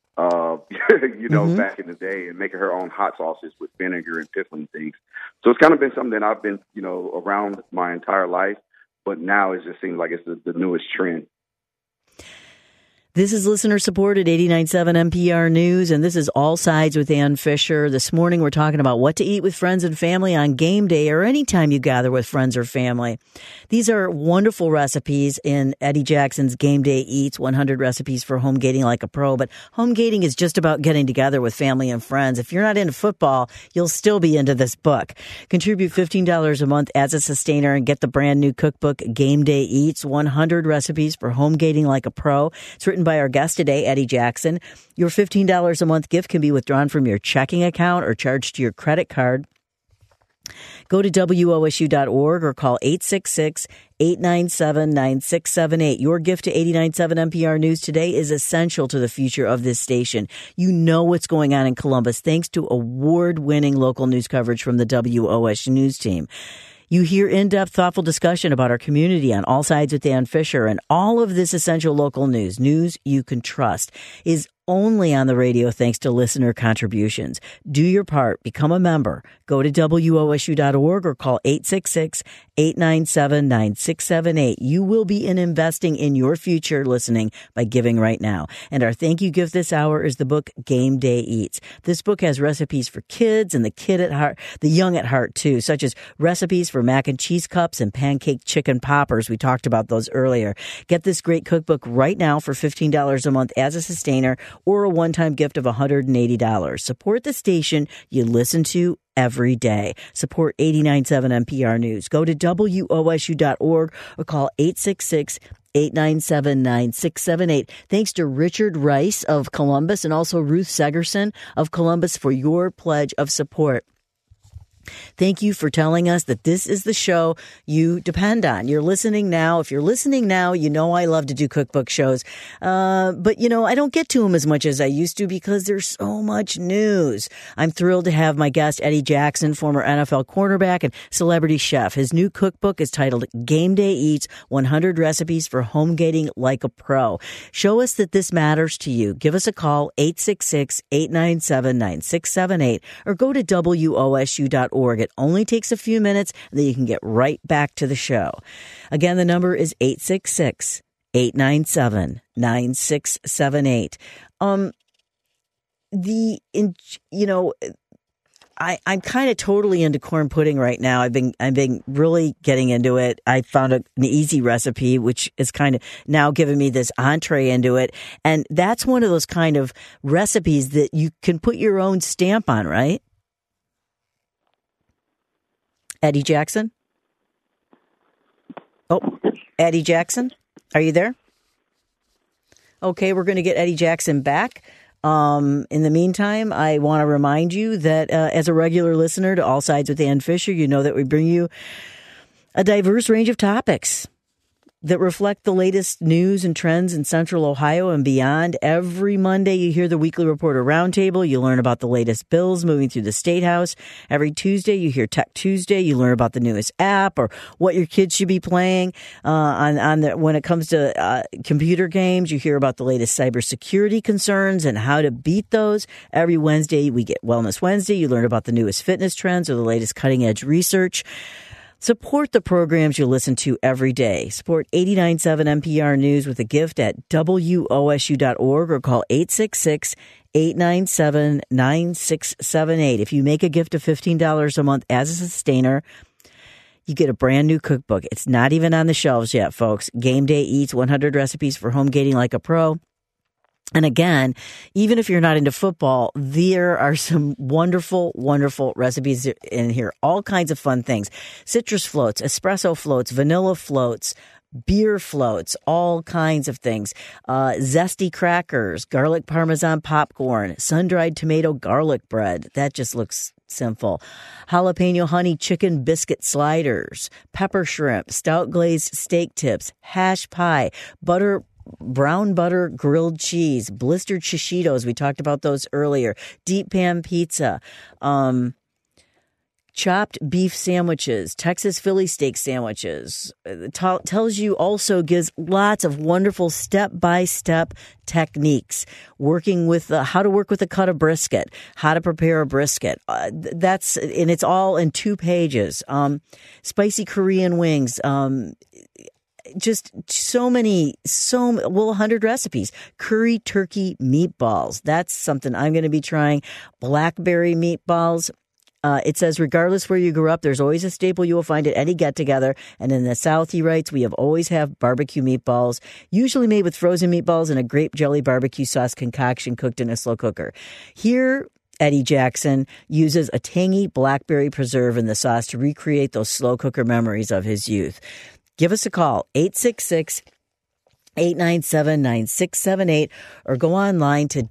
back in the day and making her own hot sauces with vinegar and pickling things. So it's kind of been something that I've been, around my entire life. But now it just seems like it's the newest trend. This is listener-supported 89.7 NPR News, and this is All Sides with Ann Fisher. This morning we're talking about what to eat with friends and family on game day or anytime you gather with friends or family. These are wonderful recipes in Eddie Jackson's Game Day Eats, 100 Recipes for Home Gating Like a Pro. But home gating is just about getting together with family and friends. If you're not into football, you'll still be into this book. Contribute $15 a month as a sustainer and get the brand new cookbook, Game Day Eats, 100 Recipes for Home Gating Like a Pro. It's written by our guest today, Eddie Jackson. Your $15 a month gift can be withdrawn from your checking account or charged to your credit card. Go to WOSU.org or call 866-897-9678. Your gift to 89.7 NPR News today is essential to the future of this station. You know what's going on in Columbus thanks to award-winning local news coverage from the WOSU News team. You hear in-depth, thoughtful discussion about our community on All Sides with Ann Fisher, and all of this essential local news you can trust, is only on the radio thanks to listener contributions. Do your part. Become a member. Go to WOSU.org or call 866-897-9678. You will be investing in your future listening by giving right now. And our thank you gift this hour is the book Game Day Eats. This book has recipes for kids and the young at heart too, such as recipes for mac and cheese cups and pancake chicken poppers. We talked about those earlier. Get this great cookbook right now for $15 a month as a sustainer, or a one-time gift of $180. Support the station you listen to every day. Support 89.7 NPR News. Go to WOSU.org or call 866-897-9678. Thanks to Richard Rice of Columbus and also Ruth Segerson of Columbus for your pledge of support. Thank you for telling us that this is the show you depend on. You're listening now. If you're listening now, you know I love to do cookbook shows. But, I don't get to them as much as I used to because there's so much news. I'm thrilled to have my guest, Eddie Jackson, former NFL cornerback and celebrity chef. His new cookbook is titled Game Day Eats, 100 Recipes for Home Gating Like a Pro. Show us that this matters to you. Give us a call, 866-897-9678, or go to WOSU.org. It only takes a few minutes, and then you can get right back to the show. Again, the number is 866-897-9678. I'm kind of totally into corn pudding right now. I've been really getting into it. I found an easy recipe, which is kind of now giving me this entree into it. And that's one of those kind of recipes that you can put your own stamp on, right? Eddie Jackson? Oh, Eddie Jackson, are you there? Okay, we're going to get Eddie Jackson back. In the meantime, I want to remind you that as a regular listener to All Sides with Ann Fisher, you know that we bring you a diverse range of topics that reflect the latest news and trends in Central Ohio and beyond. Every Monday, you hear the Weekly Reporter Roundtable. You learn about the latest bills moving through the State House. Every Tuesday, you hear Tech Tuesday. You learn about the newest app or what your kids should be playing when it comes to computer games. You hear about the latest cybersecurity concerns and how to beat those. Every Wednesday, we get Wellness Wednesday. You learn about the newest fitness trends or the latest cutting-edge research. Support the programs you listen to every day. Support 89.7 NPR News with a gift at WOSU.org or call 866-897-9678. If you make a gift of $15 a month as a sustainer, you get a brand new cookbook. It's not even on the shelves yet, folks. Game Day Eats, 100 recipes for home gating like a pro. And again, even if you're not into football, there are some wonderful, wonderful recipes in here. All kinds of fun things. Citrus floats, espresso floats, vanilla floats, beer floats, all kinds of things. Zesty crackers, garlic parmesan popcorn, sun-dried tomato garlic bread. That just looks simple. Jalapeno honey chicken biscuit sliders, pepper shrimp, stout glazed steak tips, hash pie, brown butter grilled cheese, blistered shishitos. We talked about those earlier. Deep pan pizza, chopped beef sandwiches, Texas Philly steak sandwiches. Tells you also gives lots of wonderful step-by-step techniques. Working with how to work with a cut of brisket, how to prepare a brisket. And it's all in 2 pages. Spicy Korean wings. Just 100 recipes. Curry turkey meatballs. That's something I'm going to be trying. Blackberry meatballs. It says, regardless where you grew up, there's always a staple you will find at any get-together. And in the South, he writes, we have always have barbecue meatballs, usually made with frozen meatballs and a grape jelly barbecue sauce concoction cooked in a slow cooker. Here, Eddie Jackson uses a tangy blackberry preserve in the sauce to recreate those slow cooker memories of his youth. Give us a call, 866-897-9678, or go online to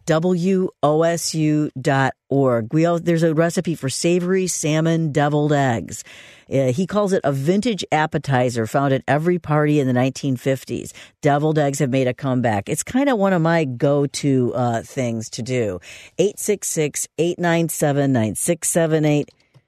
WOSU.org. There's a recipe for savory salmon deviled eggs. He calls it a vintage appetizer found at every party in the 1950s. Deviled eggs have made a comeback. It's kind of one of my go-to things to do. 866-897-9678.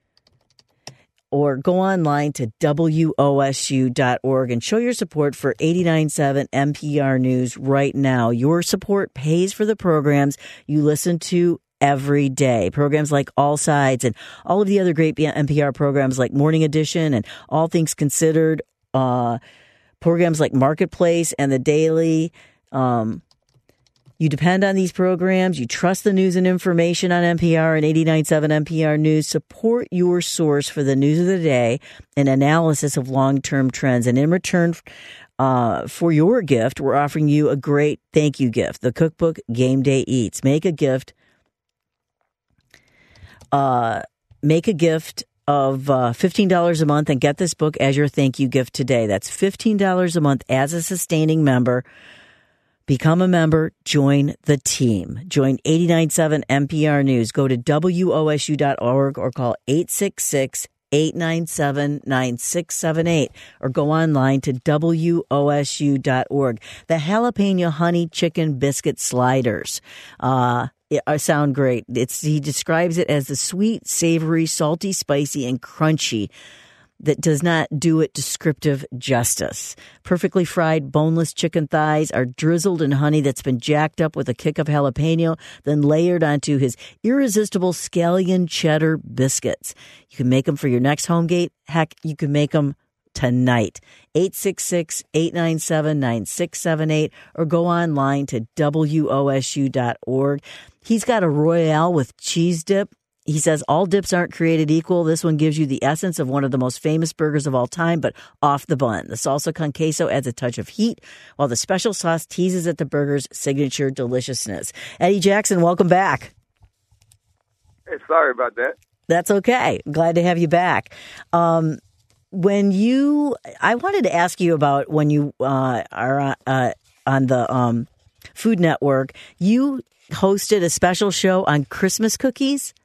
Or go online to WOSU.org and show your support for 89.7 NPR News right now. Your support pays for the programs you listen to every day. Programs like All Sides and all of the other great NPR programs like Morning Edition and All Things Considered. Programs like Marketplace and The Daily. You depend on these programs. You trust the news and information on NPR and 89.7 NPR News. Support your source for the news of the day and analysis of long-term trends. And in return for your gift, we're offering you a great thank you gift, the cookbook Game Day Eats. Make a gift of $15 a month and get this book as your thank you gift today. That's $15 a month as a sustaining member. Become a member. Join the team. Join 89.7 NPR News. Go to WOSU.org or call 866-897-9678 or go online to WOSU.org. The jalapeno honey chicken biscuit sliders sound great. He describes it as the sweet, savory, salty, spicy, and crunchy that does not do it descriptive justice. Perfectly fried, boneless chicken thighs are drizzled in honey that's been jacked up with a kick of jalapeno, then layered onto his irresistible scallion cheddar biscuits. You can make them for your next home gate. Heck, you can make them tonight. 866-897-9678 or go online to WOSU.org. He's got a Royale with cheese dip. He says all dips aren't created equal. This one gives you the essence of one of the most famous burgers of all time, but off the bun. The salsa con queso adds a touch of heat, while the special sauce teases at the burger's signature deliciousness. Eddie Jackson, welcome back. Hey, sorry about that. That's okay. Glad to have you back. I wanted to ask you about when you are on the Food Network. You hosted a special show on Christmas cookies.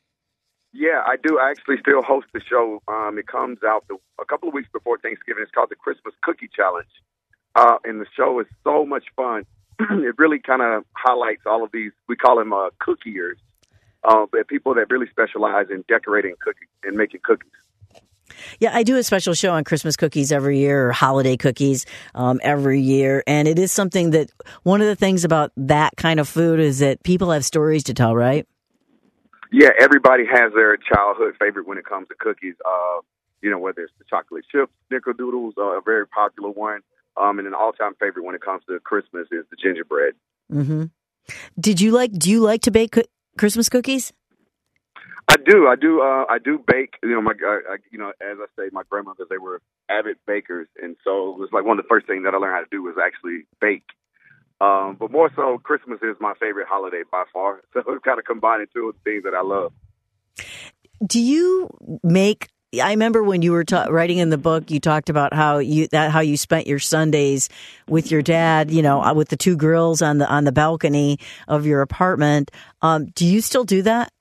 Yeah, I do. I actually still host the show. It comes out a couple of weeks before Thanksgiving. It's called the Christmas Cookie Challenge. And the show is so much fun. It really kind of highlights all of these, we call them cookiers, but people that really specialize in decorating cookies and making cookies. Yeah, I do a special show on Christmas cookies every year, or holiday cookies every year. And it is something that one of the things about that kind of food is that people have stories to tell, right? Yeah, everybody has their childhood favorite when it comes to cookies. Whether it's the chocolate chip snickerdoodles, a very popular one, and an all-time favorite when it comes to Christmas is the gingerbread. Mm-hmm. Do you like to bake Christmas cookies? I do. I do bake. As I say, my grandmothers, they were avid bakers, and so it was like one of the first things that I learned how to do was actually bake. But more so, Christmas is my favorite holiday by far. So it's kind of combining two of the things that I love. Do you make? I remember when you were writing in the book, you talked about how you spent your Sundays with your dad. With the two grills on the balcony of your apartment. Do you still do that?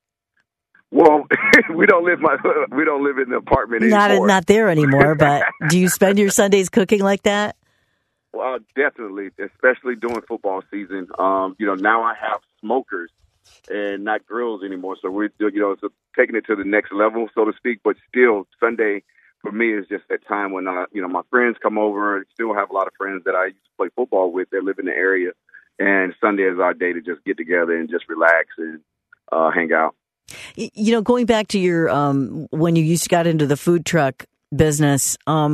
Well, we don't live in the apartment anymore. Not there anymore. But do you spend your Sundays cooking like that? Well, definitely, especially during football season. Now I have smokers and not grills anymore. So we're, it's taking it to the next level, so to speak. But still, Sunday for me is just a time when my friends come over. I still have a lot of friends that I used to play football with that live in the area, and Sunday is our day to just get together and just relax and hang out. Going back to your when you got into the food truck business,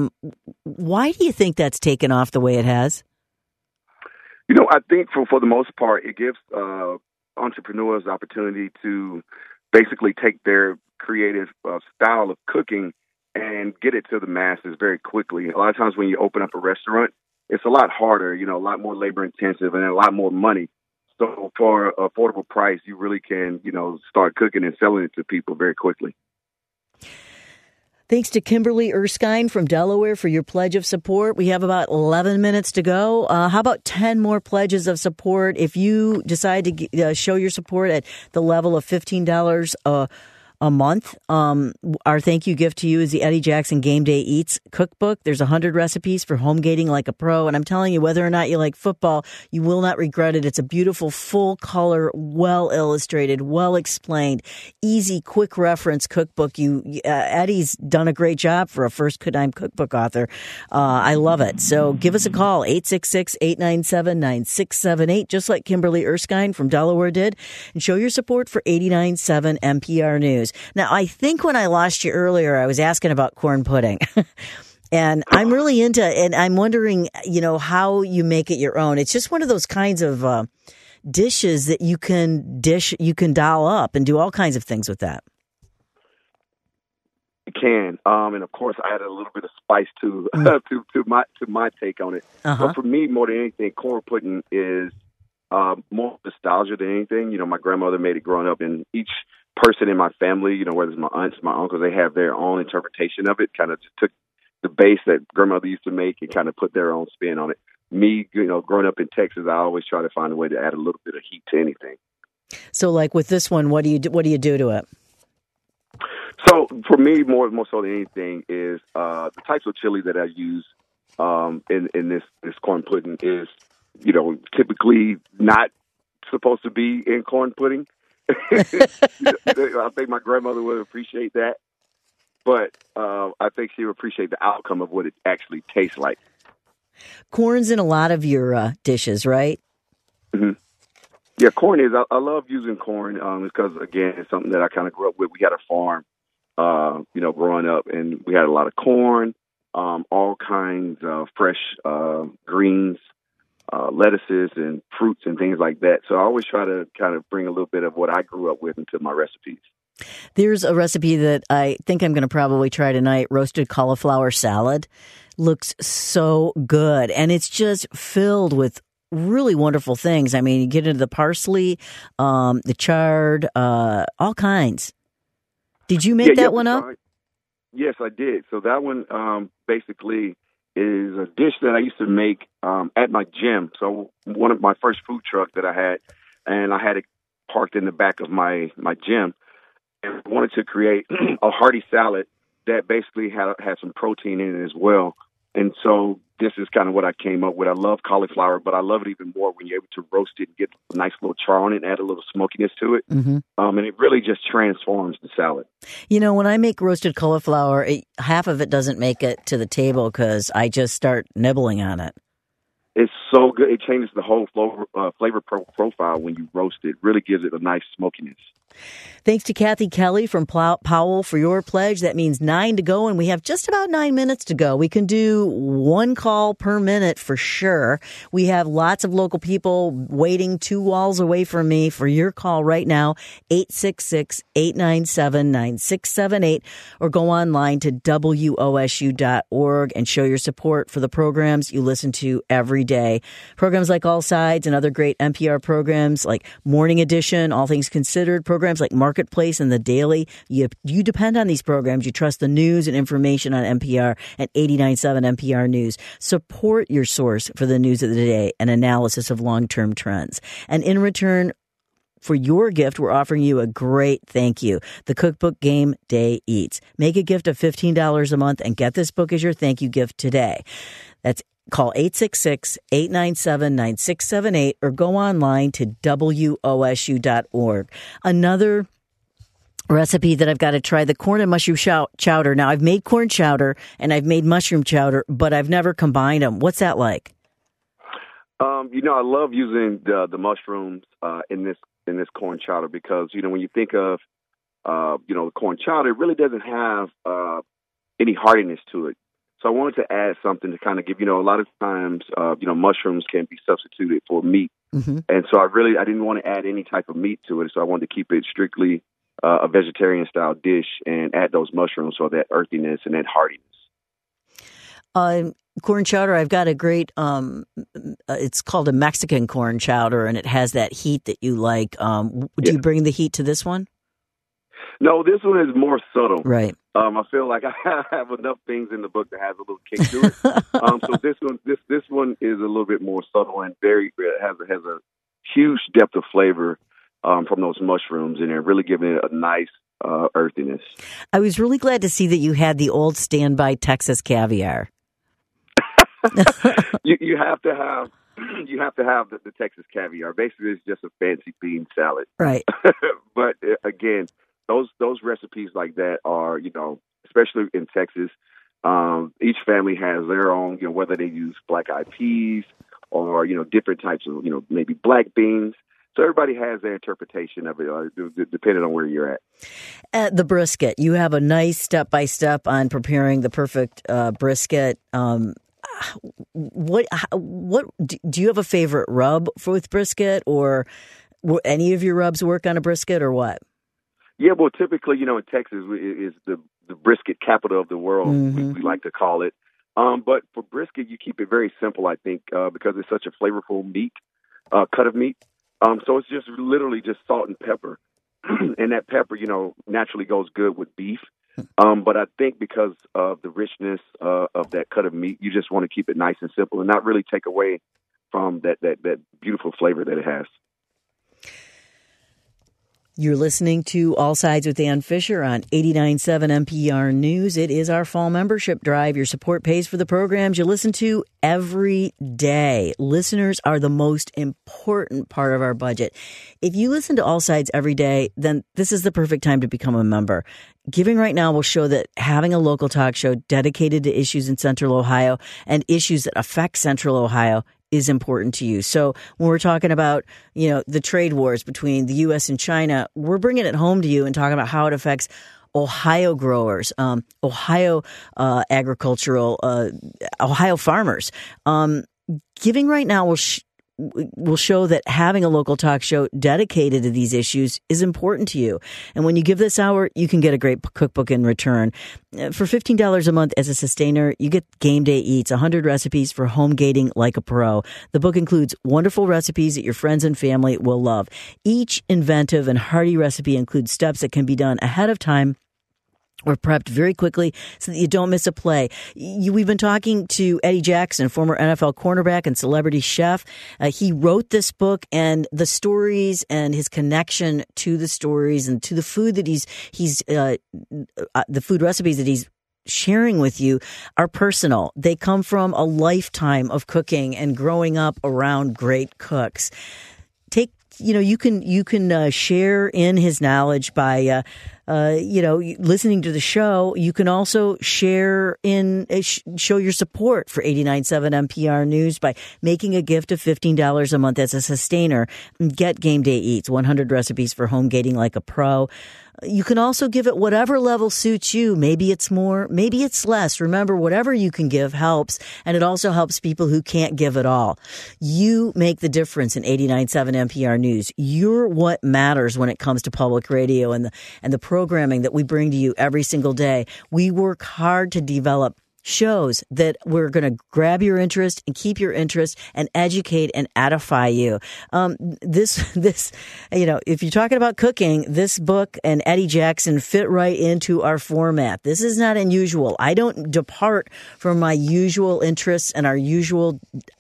why do you think that's taken off the way it has? I think for the most part, it gives entrepreneurs the opportunity to basically take their creative style of cooking and get it to the masses very quickly. A lot of times when you open up a restaurant, it's a lot harder, a lot more labor intensive and a lot more money. So for an affordable price, you really can, start cooking and selling it to people very quickly. Thanks to Kimberly Erskine from Delaware for your pledge of support. We have about 11 minutes to go. How about 10 more pledges of support? If you decide to show your support at the level of $15 a month, our thank you gift to you is the Eddie Jackson Game Day Eats cookbook. There's 100 recipes for home gating like a pro. And I'm telling you, whether or not you like football, you will not regret it. It's a beautiful, full color, well illustrated, well explained, easy, quick reference cookbook. Eddie's done a great job for a first-time cookbook author. I love it. So give us a call, 866-897-9678, just like Kimberly Erskine from Delaware did, and show your support for 89.7 NPR News. Now, I think when I lost you earlier, I was asking about corn pudding. And I'm really into, and I'm wondering, how you make it your own. It's just one of those kinds of dishes that you can doll up and do all kinds of things with that. You can, and of course, I added a little bit of spice to my take on it. Uh-huh. But for me, more than anything, corn pudding is more nostalgia than anything. My grandmother made it growing up, and each person in my family, whether it's my aunts, my uncles, they have their own interpretation of it. Kind of just took the base that grandmother used to make and kind of put their own spin on it. Me, growing up in Texas, I always try to find a way to add a little bit of heat to anything. So, like with this one, what do you do to it? So, for me, more so than anything, is the types of chili that I use in this corn pudding is, typically not supposed to be in corn pudding. I think my grandmother would appreciate that, but I think she would appreciate the outcome of what it actually tastes like. Corn's in a lot of your dishes, right? Mm-hmm. Yeah, corn is. I love using corn because, again, it's something that I kind of grew up with. We had a farm, growing up, and we had a lot of corn. all kinds of fresh greens, lettuces and fruits and things like that. So I always try to kind of bring a little bit of what I grew up with into my recipes. There's a recipe that I think I'm going to probably try tonight, roasted cauliflower salad. Looks so good, and it's just filled with really wonderful things. I mean, you get into the parsley, the chard, all kinds. Did you make that one up? Yes, I did. So that one basically is a dish that I used to make at my gym. So one of my first food truck that I had, and I had it parked in the back of my gym. And I wanted to create a hearty salad that basically had some protein in it as well. And so this is kind of what I came up with. I love cauliflower, but I love it even more when you're able to roast it and get a nice little char on it and add a little smokiness to it. Mm-hmm. And it really just transforms the salad. You know, when I make roasted cauliflower, half of it doesn't make it to the table because I just start nibbling on it. It's so good. It changes the whole flavor profile when you roast it. It really gives it a nice smokiness. Thanks to Kathy Kelly from Powell for your pledge. That means 9 to go, and we have just about 9 minutes to go. We can do one call per minute for sure. We have lots of local people waiting 2 walls away from me for your call right now, 866-897-9678, or go online to WOSU.org and show your support for the programs you listen to every day. Programs like All Sides and other great NPR programs like Morning Edition, All Things Considered, programs like Marketplace and The Daily. You depend on these programs. You trust the news and information on NPR and 89.7 NPR News. Support your source for the news of the day and analysis of long-term trends. And in return for your gift, we're offering you a great thank you. The Cookbook Game Day Eats. Make a gift of $15 a month and get this book as your thank you gift today. That's Call 866-897-9678 or go online to WOSU.org. Another recipe that I've got to try, the corn and mushroom chowder. Now, I've made corn chowder and I've made mushroom chowder, but I've never combined them. What's that like? I love using the mushrooms in this corn chowder because, when you think of, the corn chowder, it really doesn't have any hardiness to it. So I wanted to add something to kind of give, a lot of times, mushrooms can be substituted for meat. Mm-hmm. And so I didn't want to add any type of meat to it. So I wanted to keep it strictly a vegetarian style dish and add those mushrooms for that earthiness and that hardiness. Corn chowder, I've got a great, it's called a Mexican corn chowder, and it has that heat that you like. Do you bring the heat to this one? No, this one is more subtle. Right. I feel like I have enough things in the book that has a little kick to it. So this one is a little bit more subtle and has a huge depth of flavor from those mushrooms in there, really giving it a nice earthiness. I was really glad to see that you had the old standby Texas caviar. You have to have the Texas caviar. Basically, it's just a fancy bean salad. Right. But again, those recipes like that are, especially in Texas, each family has their own, whether they use black-eyed peas or, different types of, maybe black beans. So everybody has their interpretation of it, depending on where you're at. The brisket, you have a nice step-by-step on preparing the perfect brisket. What do you have a favorite rub with brisket, or any of your rubs work on a brisket, or what? Yeah, well, typically, in Texas is the brisket capital of the world, mm-hmm. we like to call it. But for brisket, you keep it very simple, I think, because it's such a flavorful meat, cut of meat. So it's just literally just salt and pepper. And that pepper, naturally goes good with beef. But I think because of the richness of that cut of meat, you just want to keep it nice and simple and not really take away from that beautiful flavor that it has. You're listening to All Sides with Ann Fisher on 89.7 NPR News. It is our fall membership drive. Your support pays for the programs you listen to every day. Listeners are the most important part of our budget. If you listen to All Sides every day, then this is the perfect time to become a member. Giving right now will show that having a local talk show dedicated to issues in Central Ohio and issues that affect Central Ohio is important to you. So when we're talking about, the trade wars between the U.S. and China, we're bringing it home to you and talking about how it affects Ohio growers, Ohio agricultural, Ohio farmers. Giving right now will show that having a local talk show dedicated to these issues is important to you. And when you give this hour, you can get a great cookbook in return. For $15 a month as a sustainer, you get Game Day Eats, 100 recipes for home gating like a pro. The book includes wonderful recipes that your friends and family will love. Each inventive and hearty recipe includes steps that can be done ahead of time or prepped very quickly so that you don't miss a play. We've been talking to Eddie Jackson, former NFL cornerback and celebrity chef. He wrote this book, and the stories and his connection to the stories and to the food that the food recipes that he's sharing with you are personal. They come from a lifetime of cooking and growing up around great cooks. You can share in his knowledge by listening to the show. You can also share show your support for 89.7 NPR News by making a gift of $15 a month as a sustainer. Get Game Day Eats, 100 recipes for home gating like a pro. You can also give at whatever level suits you. Maybe it's more, maybe it's less. Remember, whatever you can give helps, and it also helps people who can't give at all. You make the difference in 89.7 NPR News. You're what matters when it comes to public radio and the programming that we bring to you every single day. We work hard to develop shows that we're going to grab your interest and keep your interest and educate and edify you. If you're talking about cooking, this book and Eddie Jackson fit right into our format. This is not unusual. I don't depart from my usual interests and our usual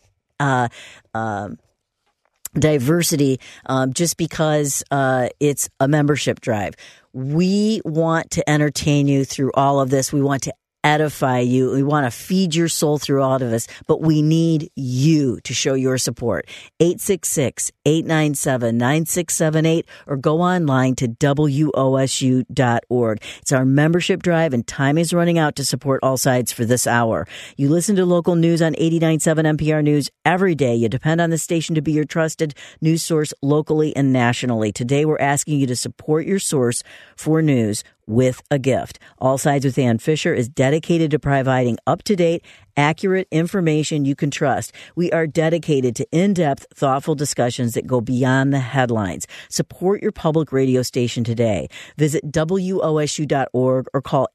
diversity just because it's a membership drive. We want to entertain you through all of this. We want to edify you. We want to feed your soul through all of this, but we need you to show your support. 866-897-9678 or go online to WOSU.org. It's our membership drive, and time is running out to support All Sides for this hour. You listen to local news on 89.7 NPR News every day. You depend on the station to be your trusted news source locally and nationally. Today, we're asking you to support your source for news with a gift. All Sides with Ann Fisher is dedicated to providing up-to-date, accurate information you can trust. We are dedicated to in-depth, thoughtful discussions that go beyond the headlines. Support your public radio station today. Visit WOSU.org or call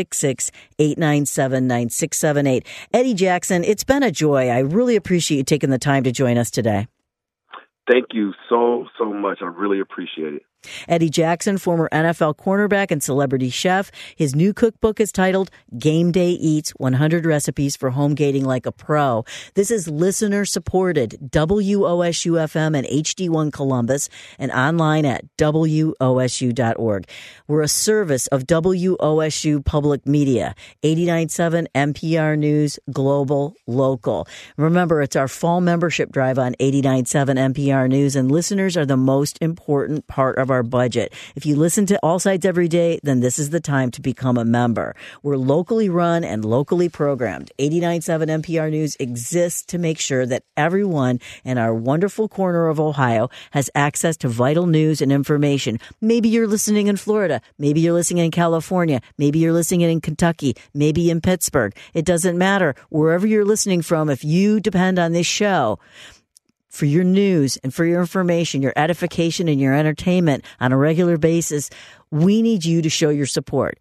866-897-9678. Eddie Jackson, it's been a joy. I really appreciate you taking the time to join us today. Thank you so much. I really appreciate it. Eddie Jackson, former NFL cornerback and celebrity chef. His new cookbook is titled Game Day Eats, 100 Recipes for Home Gating Like a Pro. This is listener-supported, WOSU-FM and HD1 Columbus, and online at WOSU.org. We're a service of WOSU Public Media, 89.7 NPR News, Global, Local. Remember, it's our fall membership drive on 89.7 NPR News, and listeners are the most important part of our budget. If you listen to All Sides every day, then this is the time to become a member. We're locally run and locally programmed. 89.7 NPR News exists to make sure that everyone in our wonderful corner of Ohio has access to vital news and information. Maybe you're listening in Florida. Maybe you're listening in California. Maybe you're listening in Kentucky. Maybe in Pittsburgh. It doesn't matter. Wherever you're listening from, if you depend on this show for your news and for your information, your edification and your entertainment on a regular basis, we need you to show your support.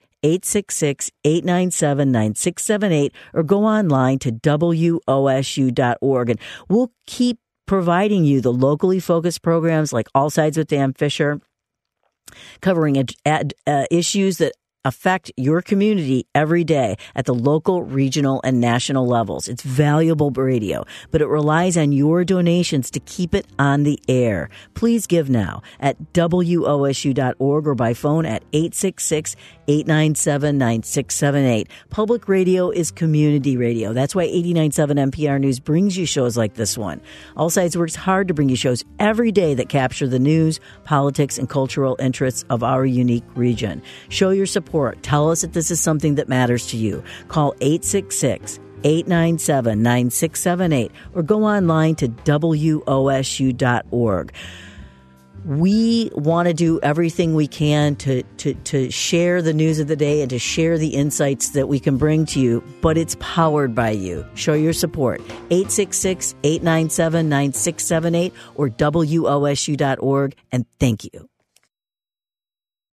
866-897-9678 or go online to WOSU.org. And we'll keep providing you the locally focused programs like All Sides with Ann Fisher, covering issues that affect your community every day at the local, regional, and national levels. It's valuable radio, but it relies on your donations to keep it on the air. Please give now at WOSU.org or by phone at 866-897-9678. Public radio is community radio. That's why 89.7 NPR News brings you shows like this one. All Sides works hard to bring you shows every day that capture the news, politics, and cultural interests of our unique region. Show your support. Tell us that this is something that matters to you. Call 866-897-9678 or go online to WOSU.org. We want to do everything we can to share the news of the day and to share the insights that we can bring to you, but it's powered by you. Show your support. 866-897-9678 or WOSU.org, and thank you.